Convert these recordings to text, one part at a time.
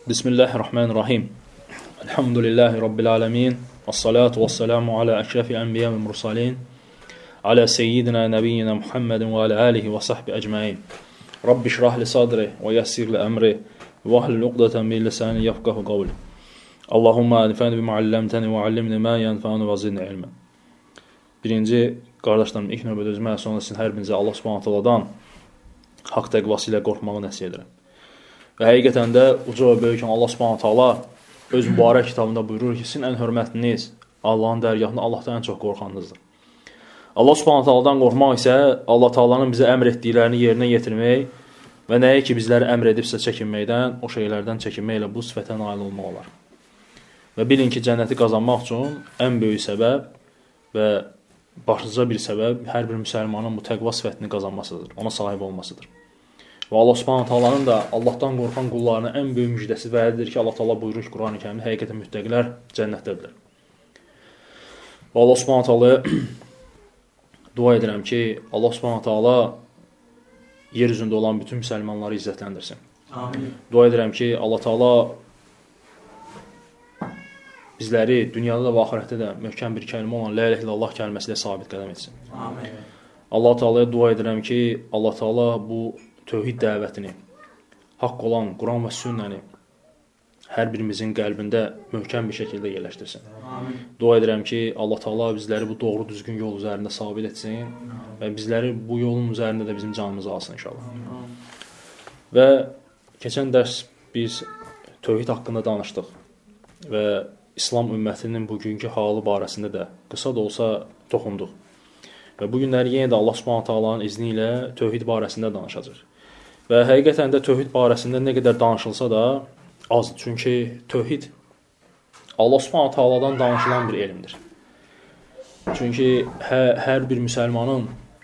Bismillahirrahmanirrahim. Elhamdülillahi Rabbil alemin. Vessalatu vesselamu ala eşrefi enbiya ve mursalin. Ala seyyidina nebiyyina Muhammedin ve ala alihi ve sahbi ecmain. Rabbi şrah li sadri ve yassir li emri ve ahlul uqdatan min lisani yefkahu qavli. Allahumma anfa'ni bima 'allamtani ve 'allimni ma yanfa'uni ve zidni ilmen. Birinci qardaşlarım, ilk növbədə özümə, sonra sizin hər birinizə Allah Subhanahu taalandan haqq təqvası ilə qorxmağı nəsihət edirəm. Və həqiqətən də uca və böyük Allah Subhanahu taala öz mübarək kitabında buyurur ki, sizin ən hörmətliniz Allahın dərgahında Allahdan ən çox qorxanınızdır. Allah Subhanahu taaladan qorxmaq isə Allah Taalanın bizə əmr etdiklərini yerinə yetirmək və nəyə ki bizləri əmr edibsə çəkinməkdən, o şeylərdən çəkinməklə bu sifətə nail olmaq olar. Və bilin ki, cənnəti qazanmaq üçün ən böyük səbəb və başlıca bir səbəb hər bir müsəlmanın bu təqva sifətini qazanmasıdır, ona sahib olmasıdır. Və Allah Subhanahu taalanın da Allahdan qorxan qullarına ən böyük müjdəsi vədidir ki, Allah Taala buyurur ki, Quran-ı Kərimdə həqiqətən müttəqilər cənnətdədirlər. Və Allah Subhanahu taalaya dua edirəm ki, Allah Subhanahu taala yer üzündə olan bütün müsəlmanları izzətləndirsin. Amin. Dua edirəm ki, Allah Taala bizləri dünyada da və axirətdə də möhkəm bir kəlmə olan la ilahe illallah kəlməsi ilə sabit qədəm etsin. Amin. Allah Taalaya dua edirəm ki, Allah Taala bu tövhid dəvətini, haqq olan Quran və sünnəni hər birimizin qəlbində möhkəm bir şəkildə yerləşdirsin. Amin. Dua edirəm ki, Allah Taala bizləri bu doğru düzgün yol üzərində sabit etsin və bizləri bu yolun üzərində də bizim canımızı alsın inşallah. Amin. Və keçən dərs biz tövhid haqqında danışdıq və İslam ümmətinin bugünkü halı barəsində də qısa da olsa toxunduq. Və bu günləri yenə də Allah Subhanahu taalanın izni ilə tövhid barəsində danışacağıq. Və həqiqətən də tövhid barəsində nə qədər danışılsa da azdır. Çünki tövhid Allah Subhanahu taaladan danışılan bir elmdir. Çünki hər bir müsəlmanın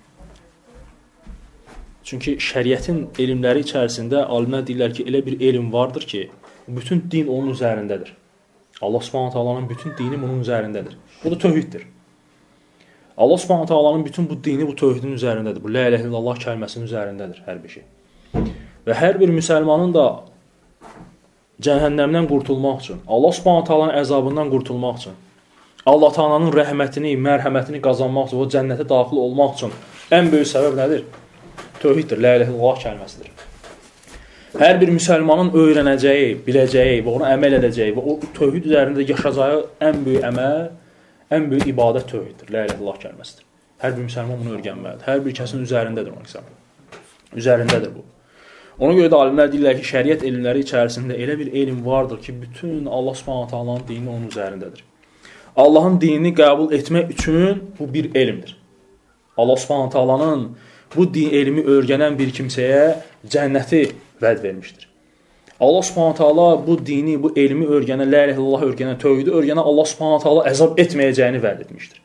şəriətin elmləri içərisində alimlər deyirlər ki, elə bir elm vardır ki, bütün din onun üzərindədir. Allah Subhanahu taalanın bütün dini bunun üzərindədir. Bu da tövhiddir. Allah Subhanahu taalanın bütün bu dini bu tövhidin üzərindədir. Bu la ilahe illallah kəlməsinin üzərindədir hər bir şey. Və hər bir müsəlmanın da cəhənnəmdən qurtulmaq üçün, Allah Subhanahu taalanın əzabından qurtulmaq üçün, Allah Taalanın rəhmətini, mərhəmətini qazanmaq üçün, o cənnətə daxil olmaq üçün ən böyük səbəb nədir? Tövhiddir, la ilahe illallah kəlməsidir. Hər bir müsəlmanın öyrənəcəyi, biləcəyi və ona əməl edəcəyi və o tövhid üzərində yaşayacağı ən böyük əməl, ən böyük ibadət tövhiddir, la ilahe illallah kəlməsidir. Hər bir müsəlman bunu öyrənməlidir. Hər bir kəsin üzərindədir onun hesabı. Üzərindədir bu. Ona görə də alimlər deyirlər ki, şəriət elmləri içərisində elə bir elm vardır ki, bütün Allah Subhanahu taalanın dini onun üzərindədir. Allahın dinini qəbul etmək üçün bu bir elmdir. Allah Subhanahu taalanın bu elmi öyrənən bir kimsəyə cənnəti vəd vermişdir. Allah Subhanahu taala bu dini, bu elmi öyrənən, la ilahe illallah öyrənən, tövhidi öyrənən Allah Subhanahu taala əzab etməyəcəyini vəd etmişdir.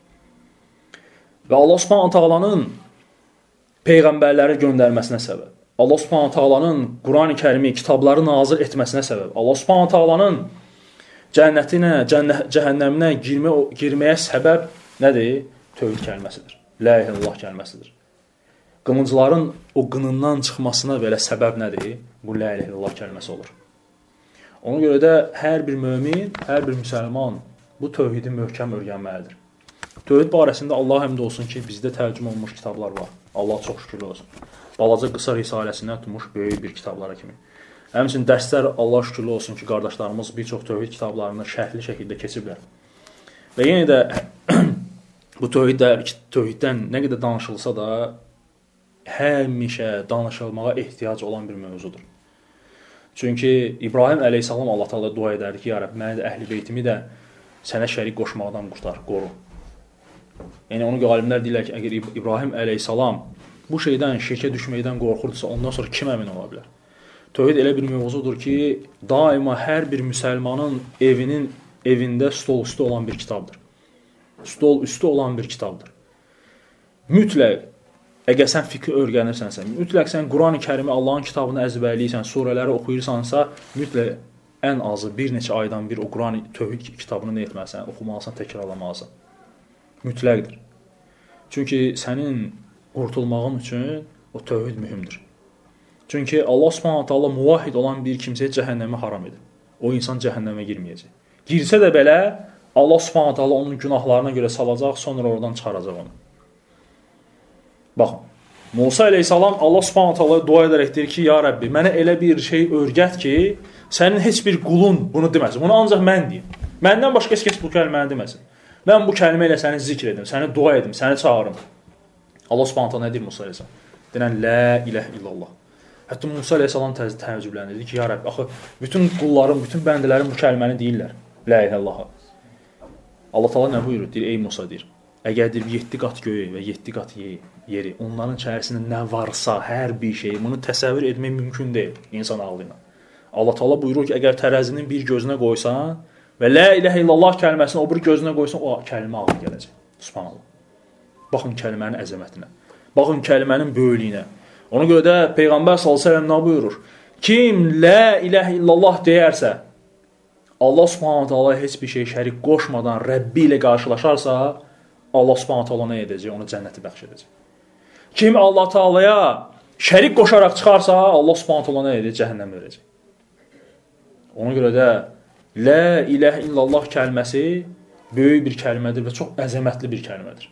Və Allah Subhanahu taalanın peyğəmbərləri göndərməsinə səbəb, Allah Subhanahu taalanın Quran-ı Kərimi kitabları nazil etməsinə səbəb, Allah Subhanahu taalanın cənnətinə, cəhənnəminə girməyə səbəb nədir? Tövhid kəlməsidir. La ilahe illallah kəlməsidir. Qılıncların o qınından çıxmasına belə səbəb nədir? Bu la ilahe illallah kəlməsi olur. Ona görə də hər bir mömin, hər bir müsəlman bu tövhidi möhkəm öyrənməlidir. Tövhid barəsində Allah həmd olsun ki, bizdə tərcümə olunmuş kitablar var. Allah çox şükürlər olsun. Balaca qısa risaləsindən tutmuş böyük bir kitablara kimi. Həmçinin dərslər Allah şükürlər olsun ki, qardaşlarımız bir çox tövhid kitablarını şərhli şəkildə keçiblər. Və yenə də bu tövhiddən nə qədər danışılsa da həmişə danışılmağa ehtiyac olan bir mövzudur. Çünki İbrahim əleyhissalam Allah Taala dua edərdi ki, ya Rəbb, məni də əhli beytimi də sənə şərik qoşmaqdan qoru. Yəni onu alimlər deyirlər ki, əgər İbrahim əleyhissalam bu şeydən, şirkə düşməkdən qorxurdusa, ondan sonra kim əmin ola bilər? Tövhid elə bir mövzudur ki, daima hər bir müsəlmanın evində stol üstü olan bir kitabdır. Stol üstü olan bir kitabdır. Mütləq əgər sən fiqh öyrənirsənsə, mütləq sən Quran-ı Kərimi Allahın kitabını əzbərləyirsən, surələri oxuyursansa, mütləq ən azı bir neçə aydan bir o Quran-ı tövhid kitabını nə etməlisən, oxumalısan, təkrarlamalısan. Mütləqdir. Çünki sənin qurtulmağın üçün o tövhid mühümdür. Çünki Allah Subhanahu taala muvahhid olan bir kimsəyə cəhənnəmi haram edib. o insan cəhənnəmə girməyəcək. Girsə də belə, Allah Subhanahu taala onun günahlarına görə salacaq, sonra oradan çıxaracaq onu. Baxın, Musa əleyhissalam Allah Subhanahu taalaya dua edərək deyir ki, ya Rəbbi, mənə elə bir şey öyrət ki, sənin heç bir qulun bunu deməsin. Bunu ancaq mən deyim. Məndən başqa heç kəs bu kəlməni deməsin. Mən bu kəlmə ilə səni zikr edim, səni dua edim, səni çağırım. Allah Subhanahu taala nə deyir Musa əleyhissalam? Deyən la ilahe illallah. Hətta Musa əleyhissalam təəccüblənirdi ki, ya Rəbbi, axı bütün qullarım, bütün bəndələrim bu kəlməni deyirlər. La ilahe illallah. Allah Taala nə buyurur? Deyir, ey Musa deyir. Əgər deyir 7 qat göyü və 7 qat yeri, onların içərisində nə varsa, hər bir şey, bunu təsəvvür etmək mümkün deyil insan ağlı ilə. Allah Taala buyurur ki, əgər tərəzinin bir gözünə qoysan və la ilahe illallah kəlməsini o bir gözünə qoysan, o kəlmə ağır gələcək. Subhanallah. Baxın kəlmənin əzəmətinə. Baxın kəlmənin böyüklüyünə. Ona görə də Peyğəmbər sallallahu əleyhi və səlləm nə buyurur? Kim la ilahe illallah deyərsə, Allah Subhanahu taala heç bir şey şərik qoşmadan Rəbbi ilə qarşılaşarsa, Allah Subhanahu taala nə edəcək? Ona cənnəti bəxş edəcək. Kim Allah Taalaya şərik qoşaraq çıxarsa, Allah Subhanahu taala nə edəcək? Cəhənnəm verəcək. Ona görə də la ilahe illallah kəlməsi böyük bir kəlmədir və çox əzəmətli bir kəlmədir.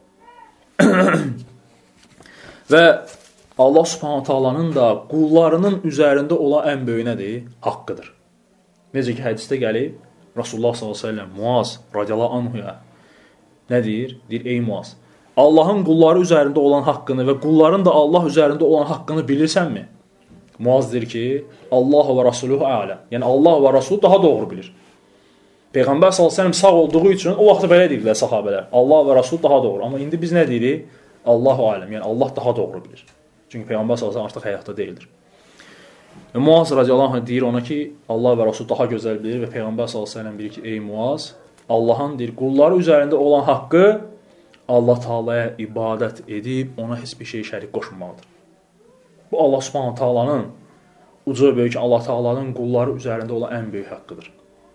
Və Allah Subhanahu taalanın da qullarının üzərində olan ən böyük nədir? Haqqıdır. Necə ki, hədisdə gəlib, Rasulullah s.ə.v. Muaz radiyallahu anhuya nə deyir? Deyir, ey Muaz, Allahın qulları üzərində olan haqqını və qulların da Allah üzərində olan haqqını bilirsənmi? Muaz deyir ki, Allah və Rasuluhu a'ləm. Yəni, Allah və Rasul daha doğru bilir. Peyğəmbər s.ə.v. sağ olduğu üçün o vaxtda belə deyirlər sahabələr. Allah və Rasul daha doğru. Amma indi biz nə deyirik? Allahu a'ləm. Yəni, Allah daha doğru bilir. Çünki Peyğəmbər s.ə.v. artıq həyatda deyildir. Və Muaz radiyallahu anh deyir ona ki, Allah və Rasul daha gözəl bilir və Peyğəmbər s.ə.v. deyir ki, ey Muaz, Allahın deyir, qulları üzərində olan haqqı Allah Taalaya ibadət edib, ona heç bir şey şərik qoşmamalıdır. Bu Allah Subhanahu Taalanın uca böyük Allah Taalanın qulları üzərində olan ən böyük haqqıdır.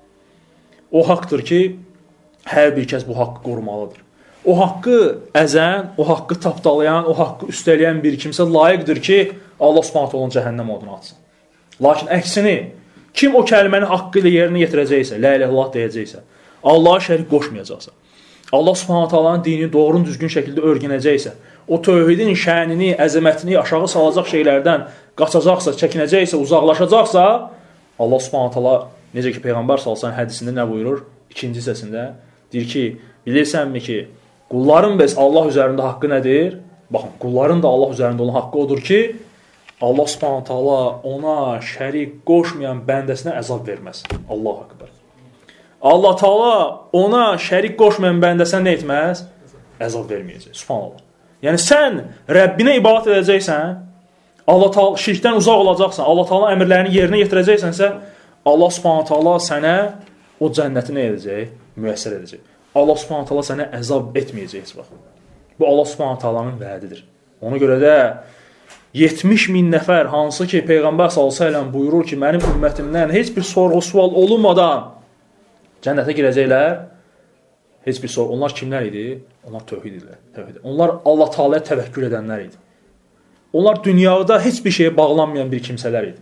O haqqdır ki, hər bir kəs bu haqqı qorumalıdır. O haqqı əzən, o haqqı tapdalayan, o haqqı üstələyən bir kimsə layiqdir ki, Allah Subhanahu Taala'nın cəhənnəm oduna atsın. Lakin əksini, kim o kəlməni haqqı ilə yerinə yetirəcəksə, la ilahe illallah deyəcəksə, Allaha şərik qoşmayacaqsa, Allah Subhanahu Taala'nın dinini doğru düzgün şəkildə öyrənəcəksə, o tövhidin şənini, əzəmətini aşağı salacaq şeylərdən qaçacaqsa, çəkinəcəksə, uzaqlaşacaqsa, Allah Subhanahu Taala necə ki Peyğəmbər sallallahu hədisində nə buyurur? 2-ci hissəsində deyir ki, bilirsənmi ki, qulların bəs Allah üzərində haqqı nədir? Baxın, qulların da Allah üzərində olan haqqı odur ki, Allah Subhanahu Taala ona şərik qoşmayan bəndəsinə əzab verməz. Allahu Ekber. Allah Taala ona şərik qoşmayan bəndəsinə nə etməz? Əzab verməyəcək. Subhanallah. Yəni sən Rəbbinə ibadət edəcəksən, Allah Taala şirkdən uzaq olacaqsan, Allah Taala əmrlərini yerinə yetirəcəksənsə, Allah Subhanahu Taala sənə o cənnəti nə edəcək? Müyəssər edəcək. Allah Subhanahu Taala sənə əzab etməyəcək heç vaxt. Bu Allah Subhanahu Taala'nın vədidir. Ona görə də 70.000 nəfər hansı ki Peyğəmbər s.ə.v buyurur ki, mənim ümmətimdən heç bir sorğu-sual olunmadan cənnətə girəcəklər. Heç bir sorğu. Onlar kimlər idi? Onlar tövhid idilər. Onlar Allah Taala'ya təvəkkül edənlər idi. Onlar dünyada heç bir şeyə bağlanmayan bir kimsələr idi.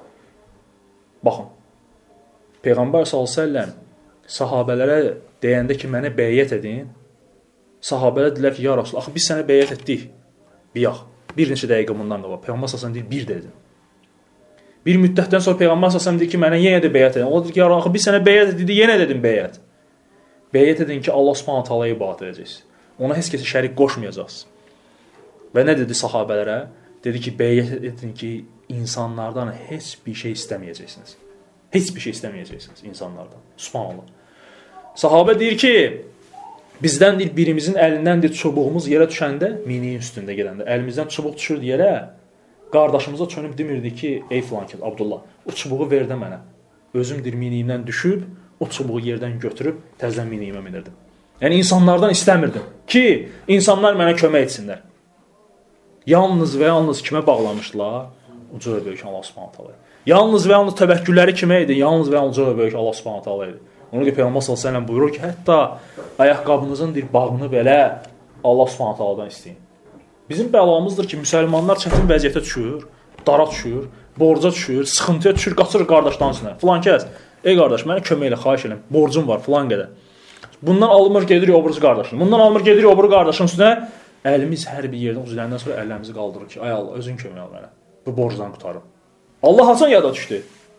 Baxın. Peyğəmbər s.ə.v sahabələrə deyəndə ki, mənə bəyyət edin. Sahabələr dedilər ki, ya Rasul, axı biz sənə bəyyət etdik. Biyaq. Bir neçə dəqiqə bundan da var. Peyğəmbər s.ə.v deyir, bir dedim. Bir müddətdən sonra Peyğəmbər s.ə.v deyir ki, mənə yenə də bəyyət edin. O deyir ki, ya axı biz sənə bəyyət etdik, yenə dedim bəyyət. Bəyyət edin ki, Allah Subhanahu Taala'ya ibadət edəcəksiniz. Ona heç kəsə şərik qoşmayacaqsınız. Və nə dedi sahabələrə? Dedi ki, bəyyət edin ki, insanlardan heç bir şey istəməyəcəksiniz. Heç bir şey istəməyəcəksiniz insanlardan. Subhanallah. Sahabə deyir ki, bizdən deyir, birimizin əlindən deyir, çubuğumuz yerə düşəndə, miniyin üstündə gedəndə, əlimizdən çubuq düşürdü yerə, qardaşımıza çönüb demirdi ki, ey filan ki, Abdullah, o çubuğu ver də mənə. Özüm deyir, miniyimdən düşüb, o çubuğu yerdən götürüb, təzdən miniyimə minirdim. Yəni, insanlardan istəmirdim ki, insanlar mənə kömək etsinlər. Yalnız və yalnız kimə bağlamışdılar? Uca və böyük Allah Subhanahu Taala. Yalnız və yalnız təvəkkülləri kimə idi? Yalnız və yalnız uca və böyük Allah Subhanahu Taala idi. Ona görə Peyğəmbər sallallahu əleyhi və səlləm buyurur ki, hətta ayaqqabınızın bir bağını belə Allah Subhanahu Taala'dan istəyin. Bizim bəlamızdır ki, müsəlmanlar çətin vəziyyətə düşür, dara düşür, borca düşür, sıxıntıya düşür, qaçır qardaşdan üstünə. Filan kəs Ey qardaş, mənə kömək elə, xahiş edirəm. Borcum var filan qədər. Bundan alınmır, gedirik o biri qardaşın. Bundan alınmır, gedirik o biri qardaşın üstünə. Əlimiz hər bir yerdən üzüləndən sonra əllərimizi qaldırır ki, ay Allah, özün kömək ol mənə. Bu borcdan qutarım. Allah haçan yada düşdü?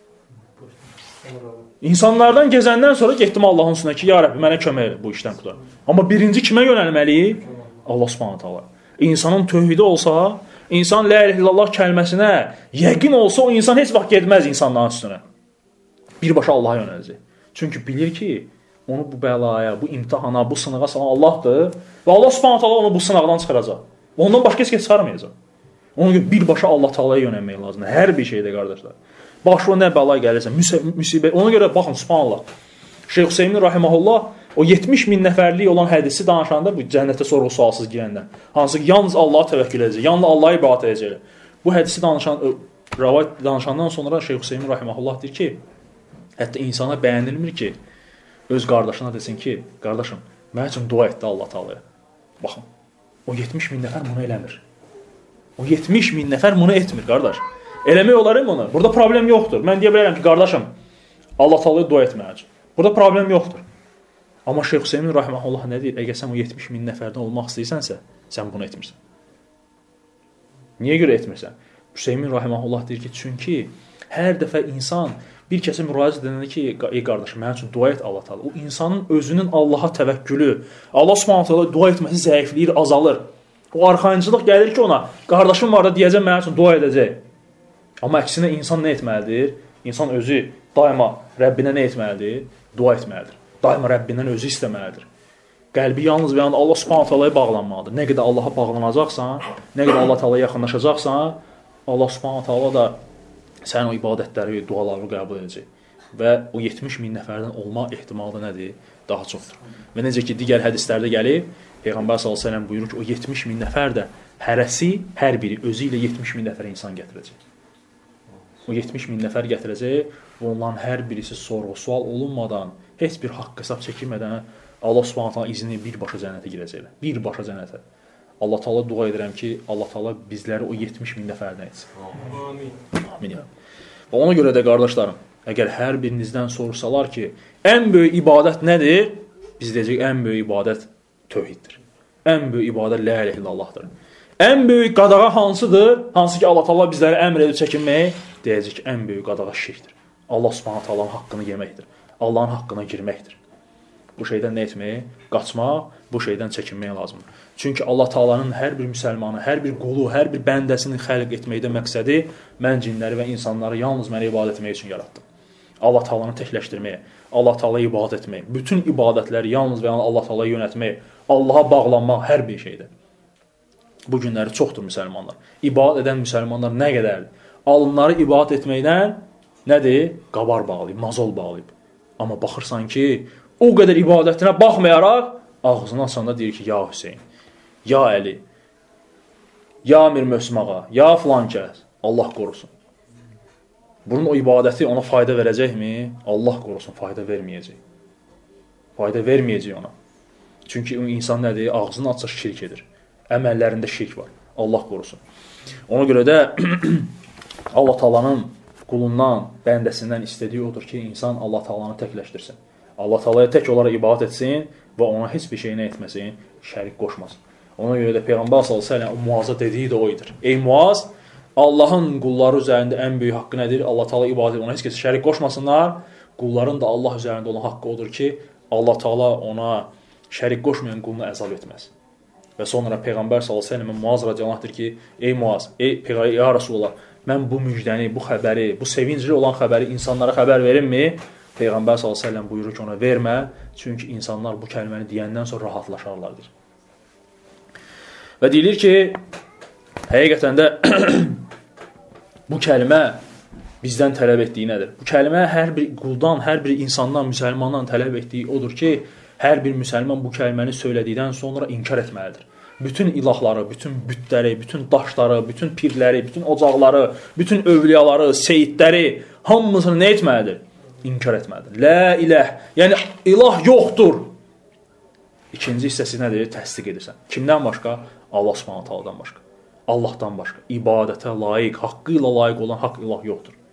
İnsanlardan gezəndən sonra getdim Allahın üstünə ki, ya Rəbbi, mənə kömək elə bu işdən qutar. Amma birinci kimə yönəlməliyik? Allah Subhanahu taala. İnsanın tövhidi olsa, insan la ilahe illallah kəlməsinə yəqin olsa, o insan heç vaxt getməz insanların üstünə. Birbaşa Allaha yönələcək. Çünki bilir ki, onu bu bəlaya, bu imtihana, bu sınağa salan Allahdır və Allah Subhanahu taala onu bu sınaqdan çıxaracaq. Ondan başqa heç kəs çıxarmayacaq. Ona görə birbaşa Allah Taalaya yönəlmək lazımdır. Hər bir şeydə qardaşlar. Başına nə bəla gəlirsə, müsibət. Ona görə baxın, subhanallah. Şeyx Hüseymin rahimehullah o 70 min nəfərlik olan hədisi danışanda bu cənnətə sorğu-sualsız girəndə, hansı ki yalnız Allaha təvəkkül edəcək, yalnız Allaha ibadət edəcək. Bu hədisi rivayət danışandan sonra Şeyx Hüseymin rahimehullah deyir ki, hətta insana bəyənilmir ki, öz qardaşına desin ki, qardaşım, mənim üçün dua etdi Allah Taalaya. Baxın, o 70 min nəfər bunu eləmir. O 70 min nəfər bunu etmir, qardaş. Eləmək olarım onu. Burada problem yoxdur. Mən deyə bilərəm ki, qardaşım, Allah Taalaya dua etməyəcək. Burada problem yoxdur. Amma Şeyx Hüseymin rahimehullah nə deyir? Əgər sən o 70 min nəfərdən olmaq istəyirsənsə, sən bunu etmirsən. Niyə görə etmirsən? Hüseymin rahimehullah deyir ki, çünki hər dəfə insan bir kəsə müraciət edəndə ki, ey qardaşım, mənim üçün dua et Allah Taala. O insanın özünün Allaha təvəkkülü, Allah Subhanahu taala dua etməsi zəifləyir, azalır. O arxayıncılıq gəlir ki, ona qardaşım var da deyəcəm, mənim üçün dua edəcək. Amma əksinə insan nə etməlidir? İnsan özü daima Rəbbinə nə etməlidir? Dua etməlidir. Daima Rəbbindən özü istəməlidir. Qəlbi yalnız və yalnız Allah Subhanahu taalaya bağlanmalıdır. Nə qədər Allaha bağlanacaqsan, nə qədər Allah Taalaya yaxınlaşacaqsan, Allah Subhanahu taala da sənin o ibadətləri, dualarını qəbul edəcək. Və o 70 min nəfərdən olma ehtimalı nədir? Daha çoxdur. Və necə ki, digər hədislərdə gəlib, Peyğəmbər s.ə.v buyurur ki, o 70 min nəfər də hərəsi, hər biri özü ilə 70 min nəfər insan gətirəcək. O 70 min nəfər gətirəcək və onların hər birisi sorğu-sual olunmadan, heç bir haqq hesab çəkilmədən Allah Subhanahu taala izni birbaşa cənnətə girəcəklər. Birbaşa cənnətə. Allah Taala dua edirəm ki, Allah Taala bizləri o 70 min nəfərdən etsin. Amin. Amin. Və ona görə də qardaşlarım, əgər hər birinizdən sorsalar ki, ən böyük ibadət nədir? Biz deyəcək, ən böyük ibadət tövhiddir. Ən böyük ibadət la ilahe illallahdır. Ən böyük qadağa hansıdır? Hansı ki Allah Taala bizlərə əmr edib çəkinmək? Deyəcək ki, ən böyük qadağa şirkdir. Allah Subhanahu taalanın haqqını yeməkdir. Allahın haqqına girməkdir. Bu şeydən nə etmək? Qaçmaq, bu şeydən çəkinmək lazımdır. Çünki Allah Taala'nın hər bir müsəlmanı, hər bir qulu, hər bir bəndəsini xəlq etməkdə məqsədi mən cinləri və insanları yalnız mənə ibadət etmək üçün yaratdım. Allah Taala'nı təkləşdirməyə, Allah Taala'ya ibadət etmək, bütün ibadətləri yalnız və yalnız Allah Taala'ya yönəltmək, Allaha bağlanmaq hər bir şeydir. Bu günləri çoxdur müsəlmanlar. İbadət edən müsəlmanlar nə qədərdir? Alınları ibadət etməkdən nədir? Qabar bağlayıb, mazol bağlayıb. Amma baxırsan ki, o qədər ibadətinə baxmayaraq ağzını açanda deyir ki, ya Hüseyin, ya Əli, ya Mir Möhsüm ağa, ya filan kəs, Allah qorusun. Bunun o ibadəti ona fayda verəcəkmi? Allah qorusun, fayda verməyəcək. Fayda verməyəcək ona. Çünki insan nədir? Ağzını açsa şirk edir. Əməllərində şirk var. Allah qorusun. Ona görə də Allah Taala'nın qulundan, bəndəsindən istədiyi odur ki, insan Allah Taala'nı təkləşdirsin. Allah Taala'ya tək olaraq ibadət etsin və ona heç bir şeyini etməsin, şərik qoşmasın. Ona görə də Peyğəmbər sallallahu əleyhi və səlləm Muaza dediyi də o idi. Ey Muaz, Allahın qulları üzərində ən böyük haqqı nədir? Allah Taala ibadət, ona heç kəs şərik qoşmasınlar. Qulların da Allah üzərində olan haqqı odur ki, Allah Taala ona şərik qoşmayan qulunu əzab etməz. Və sonra Peyğəmbər sallallahu əleyhi və səlləm Muaz radiyallahu anhdır ki, ey Muaz, ey Peyğəmbər, ya Rasulullah, mən bu müjdəni, bu xəbəri, bu sevincli olan xəbəri insanlara xəbər verimmi? Peyğəmbər sallallahu əleyhi və səlləm buyurur ki, ona vermə, çünki insanlar bu kəlməni deyəndən sonra rahatlaşarlardır. Və deyilir ki, həqiqətən də bu kəlmə bizdən tələb etdiyi nədir? Bu kəlmə hər bir quldan, hər bir insandan, müsəlmandan tələb etdiyi odur ki, hər bir müsəlman bu kəlməni söylədikdən sonra inkar etməlidir. Bütün ilahları, bütün bütləri, bütün daşları, bütün pirləri, bütün ocaqları, bütün övliyaları, seyidləri, hamısını nə etməlidir? İnkar etməlidir. La ilah, yəni ilah yoxdur. İkinci hissəsi nədir? Təsdiq edirsən. Kimdən başqa? Allah Subhanahu taala'dan başqa. Allahdan başqa. İbadətə layiq, haqqı ilə layiq olan haqq ilah yoxdur.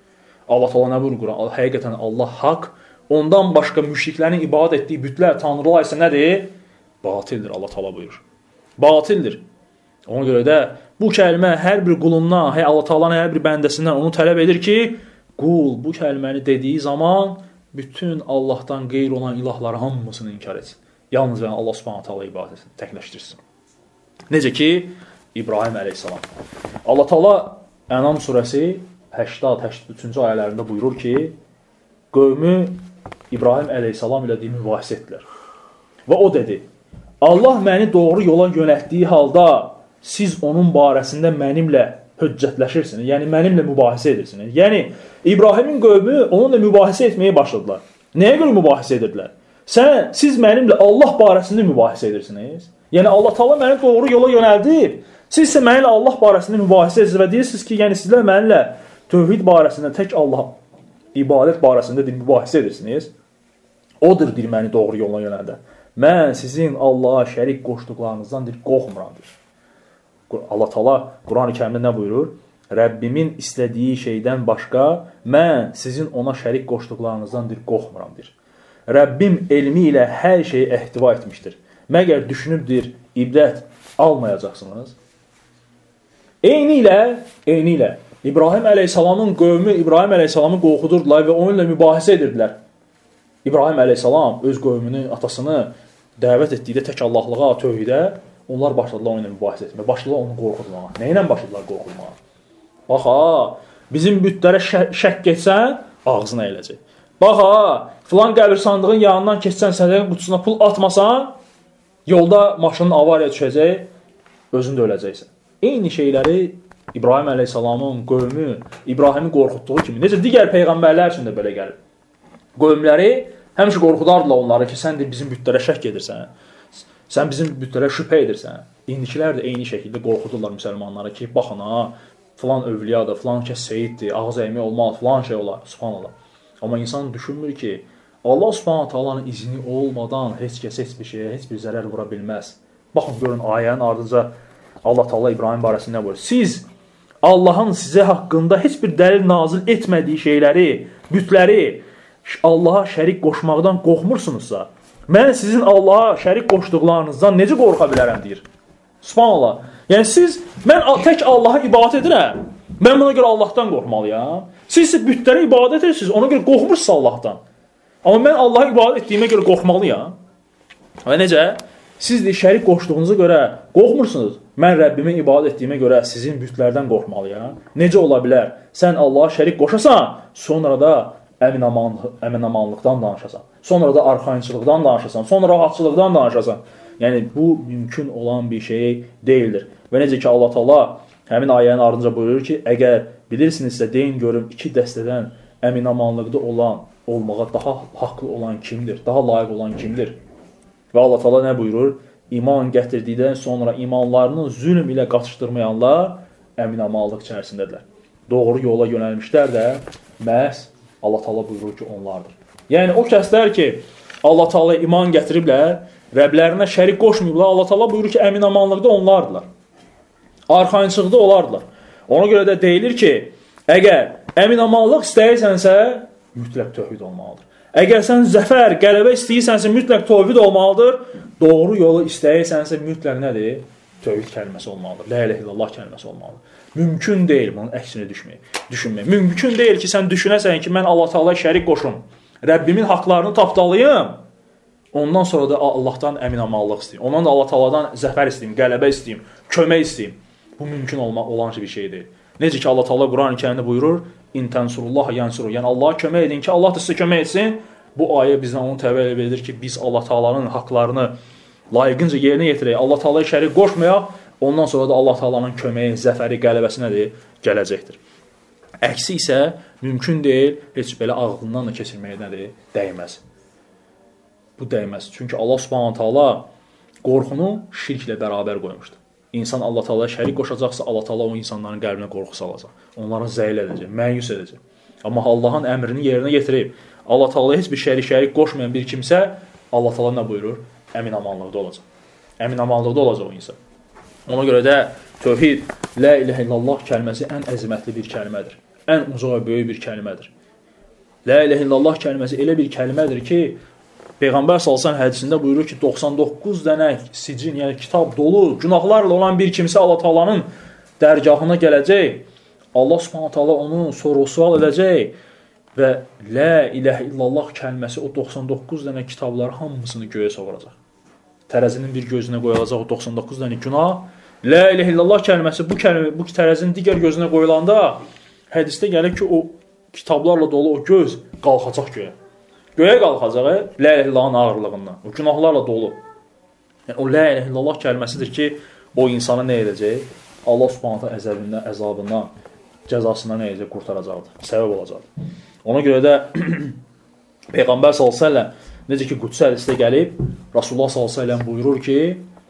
Allah Taala nə buyurur Quran? Həqiqətən Allah haqq, ondan başqa müşriklərin ibadət etdiyi bütlər, tanrılar isə nədir? Batildir, Allah Taala buyurur. Batildir. Ona görə də bu kəlmə hər bir qulundan, Allah Taala'nın hər bir bəndəsindən onu tələb edir ki, qul bu kəlməni dediyi zaman bütün Allahdan qeyri olan ilahları hamısını inkar etsin. Yalnız Allah Subhanahu taala ibadət etsin, təkləşdirsin. Necə ki İbrahim əleyhissalam. Allah Taala Ənam surəsi 80-83-cü ayələrində buyurur ki, qövmü İbrahim əleyhissalam ilə mübahisə etdilər. Və o dedi: Allah məni doğru yola yönəltdiyi halda siz onun barəsində mənimlə höccətləşirsiniz. Yəni mənimlə mübahisə edirsiniz. Yəni İbrahimin qövmü onunla mübahisə etməyə başladılar. Nəyə görə mübahisə edirdilər? Siz mənimlə Allah barəsində mübahisə edirsiniz. Yəni Allah Taala məni doğru yola yönəldib. Siz isə mənimlə Allah barəsində mübahisə edirsiniz və deyirsiniz ki, yəni sizlər mənimlə tövhid barəsində, tək Allah ibadət barəsində mübahisə edirsiniz. Odur deyir məni doğru yola yönəldən. Mən sizin Allaha şərik qoşduqlarınızdan qorxmuram. Allah Taala Quran-ı Kərimdə nə buyurur? Rəbbimin istədiyi şeydən başqa mən sizin ona şərik qoşduqlarınızdan qorxmuram. Rəbbim elmi ilə hər şeyi ehtiva etmişdir. Məgər düşünübdir, ibrət almayacaqsınız? Eyni ilə İbrahim əleyhissalamın qövmü İbrahim əleyhissalamı qorxudurdular və onunla mübahisə edirdilər. İbrahim əleyhissalam öz qövmünü, atasını dəvət etdikdə tək Allahlığa, tövhidə, onlar başladılar onunla mübahisə etməyə. Başladılar onu qorxutmağa. Nə ilə başladılar qorxutmağa? Bax, bizim bütlərə şək etsən, ağzına eləcək. Bax, filan qəbirstandığın yanından keçsən, sədəqə qutusuna pul atmasan, yolda maşının avariya düşəcək, özün də öləcəksən. Eyni şeyləri İbrahim əleyhissalamın qövmü İbrahimi qorxutduğu kimi, necə digər peyğəmbərlər üçün də belə gəlir. Qövmləri həmişə qorxudardılar onları ki, sən də bizim bütlərə şək edirsən, sən bizim bütlərə şübhə edirsən. İndikilər də eyni şəkildə qorxudurlar müsəlmanlara ki, baxın filan övliyadır, filan kəs seyiddir, ağız əymək olmaz, filan şey olar, subhanallah. Amma insan düşünmür ki, Allah Subhanahu taalanın izni olmadan heç kəs heç bir şeyə, heç bir zərər vura bilməz. Baxın, görün, ayənin ardınca Allah Taala İbrahim barəsində buyurur. Siz Allahın sizə haqqında heç bir dəlil nazil etmədiyi şeyləri, bütləri Allaha şərik qoşmaqdan qorxmursunuzsa, mən sizin Allaha şərik qoşduqlarınızdan necə qorxa bilərəm, deyir. Subhanallah. Yəni mən tək Allaha ibadət edirəm, mən buna görə Allahdan qorxmalıyam. Siz isə bütlərə ibadət edirsiniz, ona görə qorxmursunuz Allahdan. Amma mən Allaha ibadət etdiyimə görə qorxmalıyam. Və necə? Siz də şərik qoşduğunuza görə qorxmursunuz. Mən Rəbbimə ibadət etdiyimə görə sizin bütlərdən qorxmalıyam. Necə ola bilər? Sən Allaha şərik qoşasan, sonra da əminamanlıqdan danışasan. Sonra da arxayınçılıqdan danışasan. Sonra rahatçılıqdan danışasan. Yəni, bu mümkün olan bir şey deyildir. Və necə ki, Allah Taala həmin ayənin ardınca buyurur ki, əgər bilirsinizsə, deyin görüm, iki dəstədən əminamanlıqda olmağa daha haqlı olan kimdir? Daha layiq olan kimdir? Və Allah Taala nə buyurur? İman gətirdikdən sonra imanlarını zülm ilə qatışdırmayanlar əminamanlıq içərisindədirlər. Doğru yola yönəlmişlər də məhz Allah Taala buyurur ki, onlardır. Yəni o kəslər ki, Allah Taala iman gətiriblər, Rəblərinə şərik qoşmayıblar, Allah Taala buyurur ki, əminamanlıqda onlardılar. Arxayınçılıqda olardılar. Ona görə də deyilir ki, əgər əminamanlıq istəyirsənsə, mütləq tövhid olmalıdır. Əgər sən zəfər, qələbə istəyirsənsə, mütləq tövhid olmalıdır. Doğru yolu istəyirsənsə, mütləq nədir? Tövhid kəlməsi olmalıdır. La ilahe illallah kəlməsi olmalıdır. Mümkün deyil bunun əksini düşünmək. Mümkün deyil ki, sən düşünəsən ki, mən Allah Taala şərik qoşum, Rəbbimin haqlarını tapdalayım, ondan sonra da Allahdan əminamanlıq istəyim. Ondan da Allah Taala'dan zəfər istəyim, qələbə istəyim, kömək istəyim. Bu mümkün olan bir şey deyil. Necə ki, Allah Taala Quran-ı Kərimdə buyurur, İn tansurullah yansuru. Yəni Allaha kömək edin ki, Allah da sizə kömək etsin. Bu ayə bizdən onu təvəl edir ki, biz Allah Taala'nın haqlarını layiqincə yerinə yetirək. Allah Taala'ya şərik qoşmayaq. Ondan sonra da Allah Taala'nın köməyi, zəfəri, qələbəsi nədir? Gələcəkdir. Əksi isə mümkün deyil, heç belə ağlından da keçirməyə nədir? Dəyməz. Bu dəyməz. Çünki Allah Subhanahu taala qorxunu şirklə bərabər qoymuşdur. İnsan Allah Taala'ya şərik qoşacaqsa, Allah Taala o insanların qəlbinə qorxu salacaq. Onları zəil edəcək, məyus edəcək. Amma Allahın əmrini yerinə yetirib, Allah Taala'ya heç bir şərik qoşmayan bir kimsə, Allah Taala nə buyurur? Əminamanlıqda olacaq. Əminamanlıqda olacaq o insan. Ona görə də tövhid, la ilahe illallah kəlməsi ən əzəmətli bir kəlmədir. Ən uca və böyük bir kəlmədir. La ilahe illallah kəlməsi elə bir kəlmədir ki, Peyğəmbər sallallahu hədisində buyurur ki, 99 dənə sicin, yəni kitab dolu, günahlarla olan bir kimsə Allah Taala'nın dərgahına gələcək. Allah Subhanahu taala onu soru-sual edəcək və la ilahe illallah kəlməsi o 99 dənə kitabları hamısını göyə sovuracaq. Tərəzinin bir gözünə qoyulacaq o 99 dənə günah. La ilahe illallah kəlməsi bu tərəzinin digər gözünə qoyulanda hədisdə gəlir ki, o kitablarla dolu o göz qalxacaq göyə. Göyə qalxacaq, la ilahe illallahın ağırlığından. O günahlarla dolu. Yəni, o la ilahe illallah kəlməsidir ki, o insana nə edəcək? Allah Subhanahu taala əzabından, cəzasından nə edəcək? Qurtaracaqdır, səbəb olacaqdır. Ona görə də Peyğəmbər sallallahu əleyhi və səlləm necə ki Qudsi hədisdə gəlib, Rasulullah sallallahu əleyhi və səlləm buyurur ki,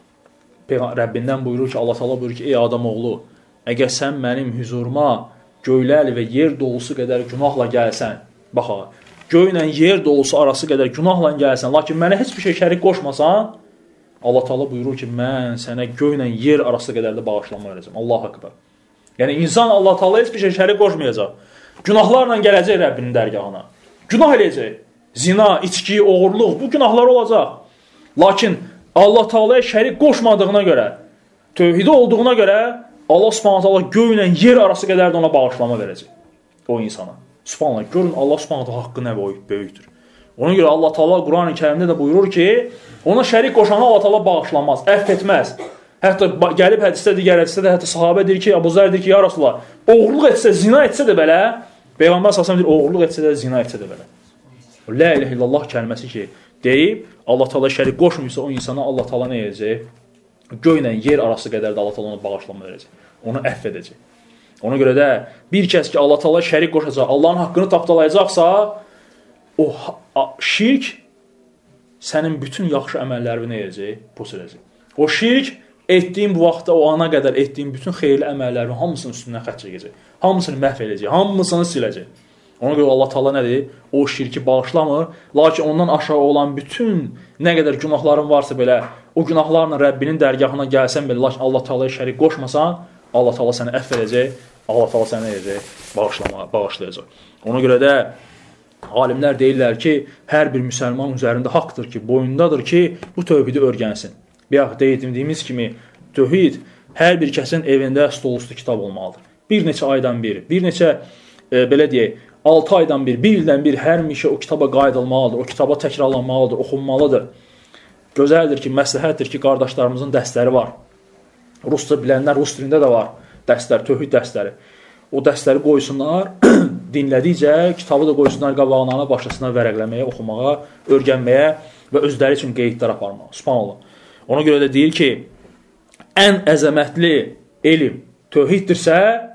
Rəbbindən buyurur ki, Allah Taala buyurur ki, ey adam oğlu, əgər sən mənim huzuruma göylər və yer dolusu qədər günahla gəlsən, bax, göylə yer dolusu arası qədər günahla gəlsən, lakin mənə heç bir şey şərik qoşmasan, Allah Taala buyurur ki, mən sənə göylə yer arası qədər də bağışlanma verəcəm. Allahu Akbar. Yəni insan Allah Taala heç bir şey şərik qoşmayacaq. Günahlarla gələcək Rəbbinin dərgahına. Günah eləyəcək. Zina, içki, oğurluq, bu günahlar olacaq. Lakin Allah Taala'ya şərik qoşmadığına görə, tövhidi olduğuna görə Allah Subhanahu taala göylə yer arası qədər də ona bağışlanma verəcək o insana. Subhanallah, görün Allah Subhanahu taala haqqı nə böyükdür. Ona görə Allah Taala Quran-ı Kərimdə də buyurur ki, ona şərik qoşanı Allah Taala bağışlamaz, əfv etməz. Hətta gəlib hədisdə, digər hədisdə də hətta sahabə deyir ki, Əbu Zər deyir ki, ya Rasulullah, oğurluq etsə, zina etsə də belə, Peyğəmbər sallallahu əleyhi və səlləm deyir, oğurluq etsə də, zina etsə də belə. La ilahe illallah kəlməsi ki, deyib Allah Taala şərik qoşmuysa, o insana Allah Taala nə edəcək? Göylə yer arası qədər də Allah Taala ona bağışlanma verəcək. Onu əfv edəcək. Ona görə də bir kəs ki, Allah Taala şərik qoşacaq, Allahın haqqını tapdalayacaqsa, o şirk sənin bütün yaxşı əməllərini nə edəcək? Pus edəcək. O şirk etdiyin bu vaxtda, o ana qədər etdiyin bütün xeyirli əməllərin hamısının üstündən xətt çəkəcək. Hamısını məhv edəcək, hamısını siləcək. Ona görə Allah Taala nədir? O şirki bağışlamır. Lakin ondan aşağı olan bütün nə qədər günahların varsa belə, o günahlarla Rəbbinin dərgahına gəlsən belə, lakin Allah Taala'ya şərik qoşmasan, Allah Taala səni əfv edəcək, Allah Taala səni nə edəcək? Bağışlayacaq. Ona görə də alimlər deyirlər ki, hər bir müsəlman üzərində haqqdır ki, boyundadır ki, bu tövhidi öyrənsin. Bayaq dediyimiz kimi, tövhid hər bir kəsin evində stolüstü kitab olmalıdır. Bir neçə aydan bir neçə, belə deyək, 6 aydan bir ildən bir hər mişə o kitaba qayıdılmalıdır, o kitaba təkrarlanmalıdır, oxunmalıdır. Gözəldir ki, məsləhətdir ki, qardaşlarımızın dərsləri var. Rusca bilənlər, rus dilində də var dərslər, tövhid dərsləri. O dərsləri qoysunlar, dinlədikcə kitabı da qoysunlar qabağına, başlasınlar vərəqləməyə, oxumağa, öyrənməyə və özləri üçün qeydlər aparmağa. Subhanallah. Ona görə də deyir ki, ən əzəmətli elm tövhiddirsə,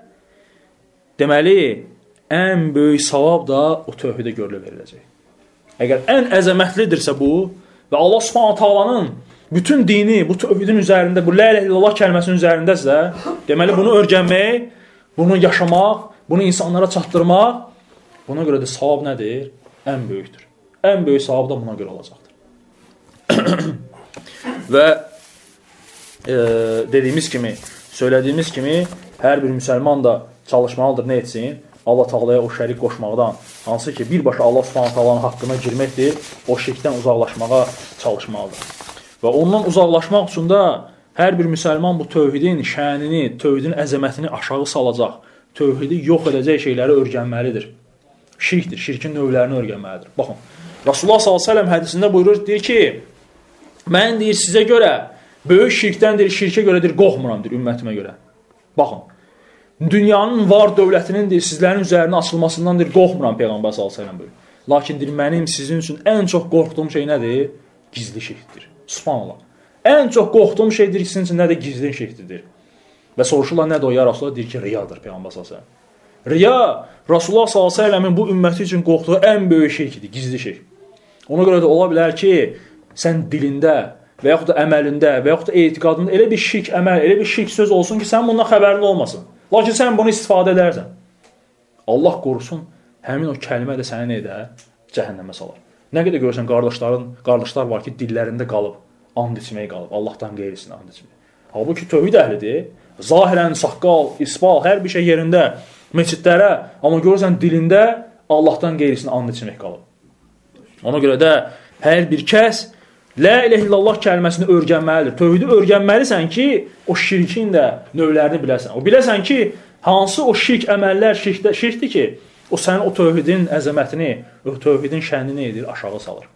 deməli, ən böyük savab da o tövhidə görülə veriləcək. Əgər ən əzəmətlidirsə bu və Allah Subhanahu taalanın bütün dini bu tövhidin üzərində, bu la ilahe illallah kəlməsinin üzərindəsə, deməli bunu öyrənmək, bunu yaşamaq, bunu insanlara çatdırmaq, buna görə də savab nədir? Ən böyükdür. Ən böyük savab da buna görə olacaqdır. Və dediyimiz kimi, söylədiyimiz kimi, hər bir müsəlman da çalışmalıdır, nə etsin? Allah Taala'ya o şərik qoşmaqdan, hansı ki, birbaşa Allah Subhanahu taalanın haqqına girməkdir, o şirkdən uzaqlaşmağa çalışmalıdır. Və ondan uzaqlaşmaq üçün də hər bir müsəlman bu tövhidin şənini, tövhidin əzəmətini aşağı salacaq, tövhidi yox edəcək şeyləri öyrənməlidir. Şirkdir, şirkin növlərini öyrənməlidir. Baxın, Rasulullah s.ə.v hədisində buyurur, deyir ki, mən deyir, sizə görə, böyük şirkdən deyir, şirkə görə deyir, qorxmuram deyir, ümmətimə görə. Baxın, dünyanın var dövlətinin deyir, sizlərin üzərinə açılmasından deyir, qorxmuram Peyğəmbər s.ə.v buyurur. Lakin deyir, mənim sizin üçün ən çox qorxduğum şey nədir? Gizli şirkdir. Subhanallah. Ən çox qorxduğum şeydir ki, sizin üçün nədir? Gizli şirkdir. Və soruşurlar, nədir o ya Rasulullah? Deyir ki, riyadır Peyğəmbər s.ə.v. Riya, Rasulullah s.ə.v-in bu ümməti üçün qorxduğu ən böyük şirkdir, gizli şirk. Ona görə də ola bilər ki, sən dilində və yaxud da əməlində və yaxud da etiqadında elə bir şirk əməl, elə bir şirk söz olsun ki, sən bundan xəbərin olmasın. Lakin sən bunu istifadə edərsən. Allah qorusun, həmin o kəlmə də səni nə edə? Cəhənnəmə salar. Nə qədər görürsən, qardaşlar var ki, dillərində qalıb, and içməyə qalıb, Allahdan qeyrisinə and içməyə. Halbuki tövhid əhlidir, zahirən, saqqal, isbal, hər bir şey yerində, meçidlərə, amma görürsən dilində Allahdan qeyrisini and içmək qalıb. Ona görə də hər bir kəs La ilahe illallah kəlməsini öyrənməlidir. Tövhidi öyrənməlisən ki, o şirkin də növlərini biləsən. O biləsən ki, hansı o şirk əməllər şirkdir ki, o sənin o tövhidin əzəmətini, o tövhidin şənini edir, aşağı salır.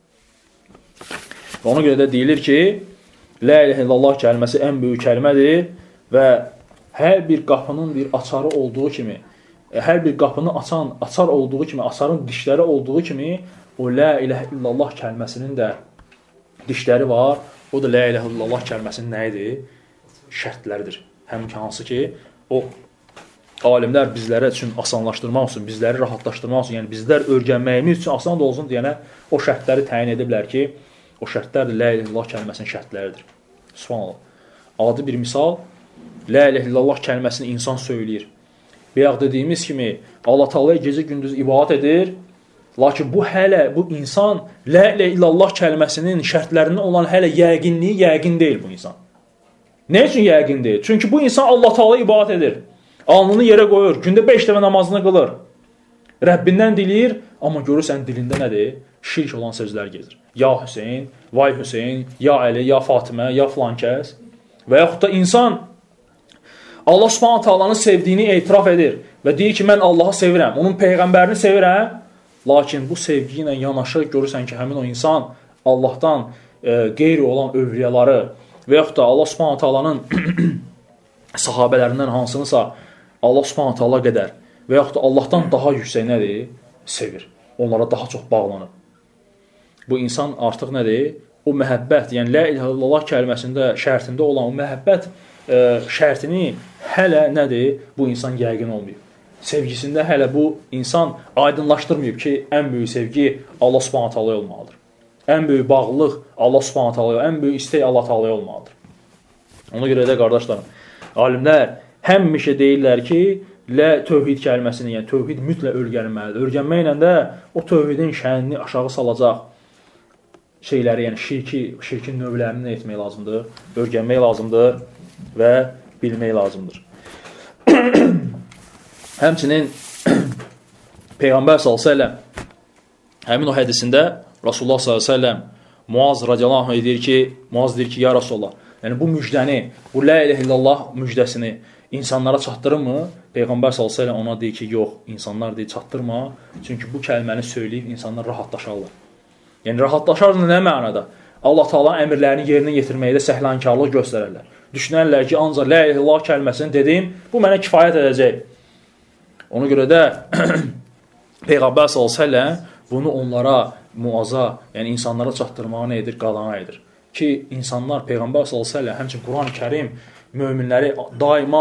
Və ona görə də deyilir ki, La ilahe illallah kəlməsi ən böyük kəlmədir və hər bir qapının bir açarı olduğu kimi, hər bir qapını açan açar olduğu kimi, açarın dişləri olduğu kimi, o La ilahe illallah kəlməsinin də dişləri var. O da La ilahe illallah kəlməsinin nə idi? Şərtləridir. Həmin hansı ki, o alimlər bizlərə üçün asanlaşdırmaq üçün, bizləri rahatlaşdırmaq üçün, yəni bizlər öyrənməyimiz üçün asan da olsun deyənə o şərtləri təyin ediblər ki, o şərtlər də La ilahe illallah kəlməsinin şərtləridir. Subhanallah. Adi bir misal, La ilahe illallah kəlməsini insan söyləyir. Bayaq dediyimiz kimi, Allah Taala'ya gecə gündüz ibadət edir. Lakin bu insan La ilahe illallah kəlməsinin şərtlərindən olan hələ yəqinliyi yəqin deyil bu insan. Nə üçün yəqin deyil? Çünki bu insan Allah Taala'ya ibadət edir. Alnını yerə qoyur, gündə 5 dəfə namazını qılır. Rəbbindən diləyir, amma görürsən dilində nədir? Şirk olan sözlər gezir. Ya Hüseyin, vay Hüseyin, ya Əli, ya Fatimə, ya filan kəs. Və yaxud da insan Allah Subhanahu Taala'nın sevdiyini etiraf edir və deyir ki, mən Allahı sevirəm, onun peyğəmbərini sevirəm. Lakin bu sevgi ilə yanaşı görürsən ki, həmin o insan Allahdan qeyri olan övliyaları və yaxud da Allah Subhanahu Taala'nın sahabələrindən hansınısa Allah Subhanahu Taala qədər və yaxud da Allahdan daha yüksək nədir? Sevir. Onlara daha çox bağlanır. Bu insan artıq nədir? O məhəbbət, yəni La ilahe illallah kəlməsində şərtində olan o məhəbbət şərtini hələ nədir? Bu insan yəqin olmayıb. Sevgisində hələ bu insan aydınlaşdırmayıb ki, ən böyük sevgi Allah Subhanahu Taala'ya olmalıdır. Ən böyük bağlılıq Allah Subhanahu Taala'ya, ən böyük istək Allah Taala'ya olmalıdır. Ona görə də qardaşlarım, alimlər həmişə deyirlər ki, tövhid kəlməsini, yəni tövhid mütləq öyrənməlidir. Öyrənməklə də o tövhidin şənini aşağı salacaq şeyləri, yəni şirkin növlərini etmək lazımdır, öyrənmək lazımdır və bilmək lazımdır. Həmçinin Peyğəmbər s.ə.v həmin o hədisində Rasulullah s.ə.v Muaz radiyallahu anh deyir ki, ya Rasulullah, yəni bu müjdəni, bu La ilahe illallah müjdəsini insanlara çatdırırmı? Peyğəmbər s.ə.v ona deyir ki, yox, insanlar deyir, çatdırma. Çünki bu kəlməni söyləyib insanlar rahatlaşarlar. Yəni rahatlaşarlar nə mənada? Allah Taala'nın əmrlərini yerinə yetirməkdə səhlənkarlıq göstərərlər. Düşünərlər ki, ancaq La ilahe illallah kəlməsini dedim, bu mənə kifayət edəcək. Ona görə də Peyğəmbər s.ə.v bunu onlara, Muaza, yəni insanlara çatdırmağa nə edir? Qadağan edir. Ki, insanlar Peyğəmbər s.ə.v həmçinin Quran-ı Kərim möminləri daima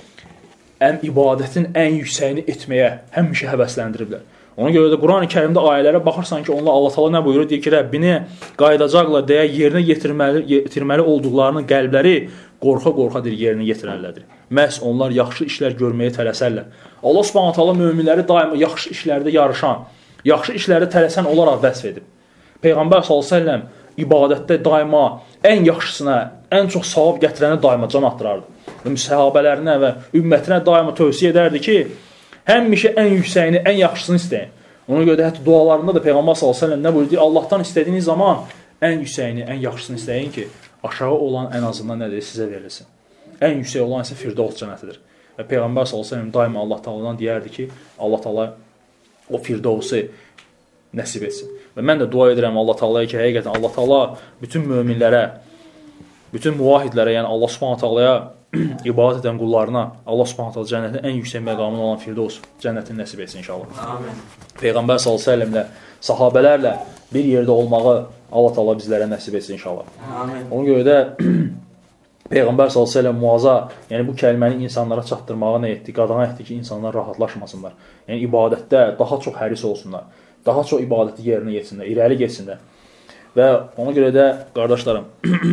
ibadətin ən yüksəyini etməyə həmişə həvəsləndiriblər. Ona görə də Quran-ı Kərimdə ayələrə baxırsan ki, onlar Allah Taala nə buyurur? Deyir ki, Rəbbini qayıdacaqlar deyə yerinə yetirməli olduqlarını qəlbləri qorxa-qorxa yerinə yetirərlərdir. Məhz onlar yaxşı işlər görməyə tələsərlər. Allah Subhanahu Taala möminləri daima yaxşı işlərdə yarışan, yaxşı işlərdə tələsən olaraq vəsf edib. Peyğəmbər s.ə.v ibadətdə daima ən yaxşısına, ən çox savab gətirənə daima can atdırardı. Səhabələrinə və ümmətinə daima tövsiyə edərdi ki, həmişə ən yüksəyini, ən yaxşısını istəyin. Ona görə də hətta dualarında da Peyğəmbər s.ə.v nə buyurdu? Allahdan istədiyiniz zaman ən yüksəyini, ən yaxşısını istəyin ki, aşağı olan ən azından nədir? Sizə verilsin. Ən yüksək olan isə Firdovs cənnətidir. Və Peyğəmbər s.ə.v daima Allah Taala'dan deyərdi ki, Allah Taala o Firdovsu nəsib etsin. Və mən də dua edirəm Allah Taala'ya ki, həqiqətən Allah Taala bütün möminlərə, bütün muvahidlərə, yəni Allah Subhanahu Taala'ya ibadət edən qullarına Allah Subhanahu Taala cənnətin ən yüksək məqamında olan Firdovs cənnətini nəsib etsin inşallah. Amin. Peyğəmbər s.ə.v ilə, sahabələrlə bir yerdə olmağı Allah Taala bizlərə nəsib etsin inşallah. Amin. Ona görə də Peyğəmbər s.ə.v Muaza, yəni bu kəlməni insanlara çatdırmağa nə etdi? Qadağan etdi ki, insanlar rahatlaşmasınlar. Yəni ibadətdə daha çox həris olsunlar. Daha çox ibadəti yerinə yetsinlər, irəli getsinlər. Və ona görə də qardaşlarım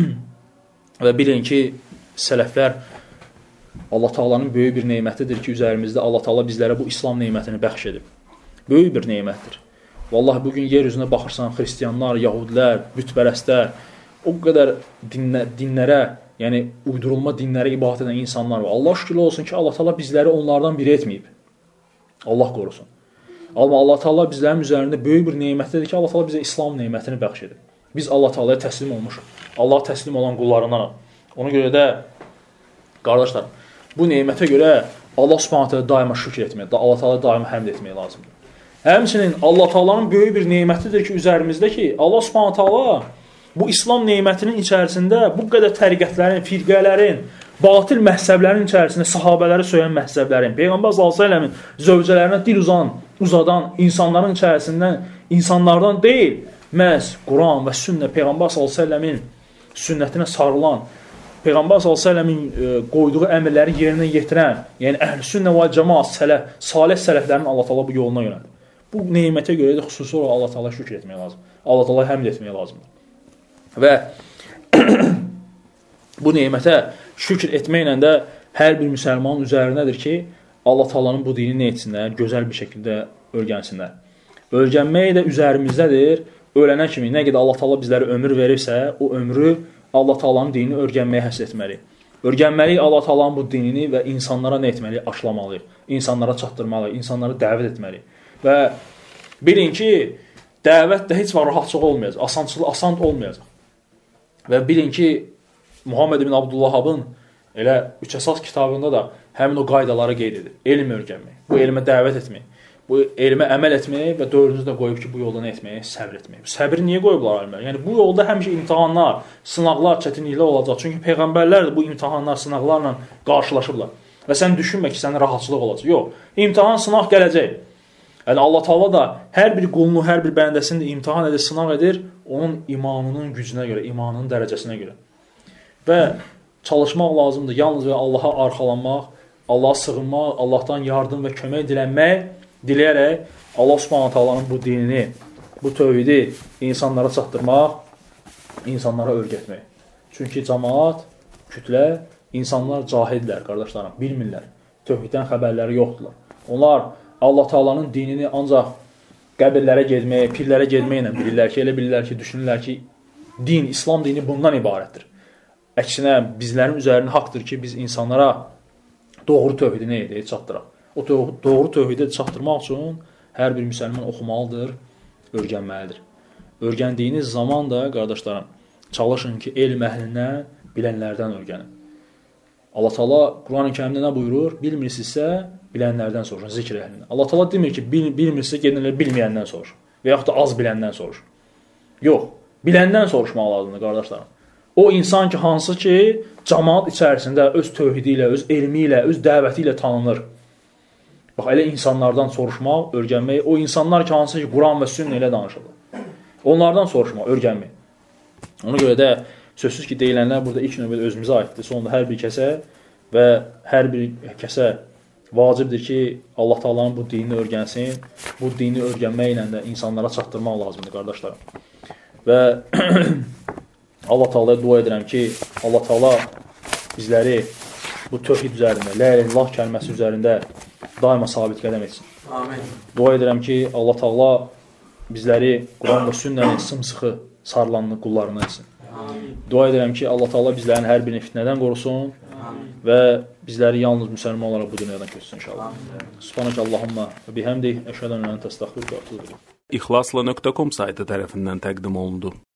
və bilin ki, sələflər Allah Taala'nın böyük bir nemətidir ki, üzərimizdə Allah Taala bizlərə bu İslam nemətini bəxş edib. Böyük bir nemətdir. Vallahi bugün yer üzünə baxırsan, xristianlar, yahudilər, bütpərəstlər, o qədər dinlərə, yəni uydurulma dinlərə ibadət edən insanlar var. Allah şükür olsun ki, Allah Taala bizləri onlardan biri etməyib. Allah qorusun. Amma Allah Taala bizlərin üzərində böyük bir nemətdir ki, Allah Taala bizə İslam nemətini bəxş edib. Biz Allah Taalaya təslim olmuşuq. Allah təslim olan qullarındanıq. Ona görə də qardaşlar, bu nemətə görə Allah Subhanahu taala daima şükür etmək, Allah Taala daima həmd etmək lazımdır. Həmçinin Allah Taala'nın böyük bir nemətidir ki, üzərimizdə ki, Allah Subhanahu taala bu İslam nemətinin içərisində bu qədər təriqətlərin, firqələrin, batil məhzəblərin içərisində sahabələri söyən məhzəblərin, Peyğəmbər sallallahu əleyhi və səlləmin zövcələrinə dil uzadan insanların içərisindən insanlardan deyil, məhz Quran və sünnə Peyğəmbər sallallahu əleyhi və səlləmin sünnətinə sarılan, Peyğəmbər sallallahu əleyhi və səlləmin qoyduğu əmrləri yerinə yetirən, yəni əhl-sünnə və cəmaət salih sələflərin Allah Taala bu yoluna yönəldir. Bu nemətə görə də xüsusi olaraq Allah Taala şükür etmək lazımdır. Allah Taala həmd etmək lazımdır. Və bu nemətə şükür etməklə də hər bir müsəlmanın üzərindədir ki, Allah Taala'nın bu dini nə etsinlər, gözəl bir şəkildə öyrənsinlər. Öyrənmək də üzərimizdədir. Öyrənən kimi nə qədər Allah Taala bizlərə ömür verirsə, o ömrü Allah Taala'nın dinini öyrənməyə həsr etməliyik. Öyrənməliyik Allah Taala'nın bu dinini və insanlara nə etməliyik? Aşılamalıyıq. İnsanlara çatdırmalıyıq, insanları dəvət etməliyik. Və bilin ki, dəvət də heç vaxt rahatçılıq olmayacaq, asan olmayacaq. Və bilin ki, Muhammed ibn Abdülvahabın elə 3 əsas kitabında da həmin o qaydaları qeyd edir. Elm öyrənmək, bu elmə dəvət etmək, bu elmə əməl etmək və dördüncü də qoyub ki, bu yolda nə etmək? Səbr etmək. Səbri niyə qoyublar alimlər? Yəni bu yolda həmişə imtahanlar, sınaqlar, çətinliklər olacaq. Çünki peyğəmbərlər də bu imtahanlar, sınaqlarla qarşılaşıblar. Və sən düşünmə ki, sənin rahatçılıq olacaq. Yox, imtahan, sınaq gələcək. Yəni Allah Taala da hər bir qulunu, hər bir bəndəsini də imtahan edir, sınaq edir, onun imanının gücünə görə, imanının dərəcəsinə görə. Və çalışmaq lazımdır. Yalnız və Allaha arxalanmaq, Allaha sığınmaq, Allahdan yardım və kömək diləyərək Allah Subhanahu taalanın bu dinini, bu tövhidi insanlara çatdırmaq, insanlara öyrətmək. Çünki cəmaət, kütlə, insanlar cahildirlər, qardaşlarım, bilmirlər. Tövhiddən xəbərləri yoxdurlar. Onlar Allah Taala'nın dinini ancaq qəbirlərə getməyə, pirlərə getməklə bilirlər ki, elə bilirlər ki, düşünürlər ki, din, İslam dini bundan ibarətdir. Əksinə, bizlərin üzərində haqdır ki, biz insanlara doğru tövhidi nə edək, çatdıraq. O doğru tövhidi çatdırmaq üçün hər bir müsəlman oxumalıdır, öyrənməlidir. Öyrəndiyiniz zaman da, qardaşlarım, çalışın ki, elm əhlindən, bilənlərdən öyrənin. Allah Taala Quran-ı Kərimdə nə buyurur? Bilmirsinizsə, bilənlərdən soruşun, zikr əhlindən. Allah Taala demir ki, bilmirsinizsə, gedin bilməyəndən soruşun və yaxud da az biləndən soruşun. Yox, biləndən soruşmaq lazımdır, qardaşlarım. O insan ki, hansı ki, cəmaət içərisində öz tövhidi ilə, öz elmi ilə, öz dəvəti ilə tanınır. Bax, elə insanlardan soruşmaq, öyrənmək, o insanlar ki, hansı ki, Quran və sünnə ilə danışırlar. Onlardan soruşmaq, öyrənmək. Ona görə də sözsüz ki, deyilənlər burada ilk növbədə özümüzə aiddir. Sonunda hər bir kəsə və hər bir kəsə vacibdir ki, Allah Taala'nın bu dinini öyrənsin. Bu dini öyrənməklə də insanlara çatdırmaq lazımdır, qardaşlarım. Və Allah Taala'ya dua edirəm ki, Allah Taala bizləri bu tövhid üzərində, la ilahe illallah kəlməsi üzərində daima sabit qədəm etsin. Amin. Dua edirəm ki, Allah Taala bizləri Quran və sünnənin sımsıxı sarılanlı qullarına etsin. Amin. Dua edirəm ki, Allah Taala bizlərin hər birini fitnədən qorusun. Amin. Və bizləri yalnız müsəlman olaraq bu dünyadan köçsün inşallah. Subhanək Allahumma və bihamdik, əşhədən ən təstəxfiruka və etûbu ileyk. İxlasla.com saytı tərəfindən təqdim olundu.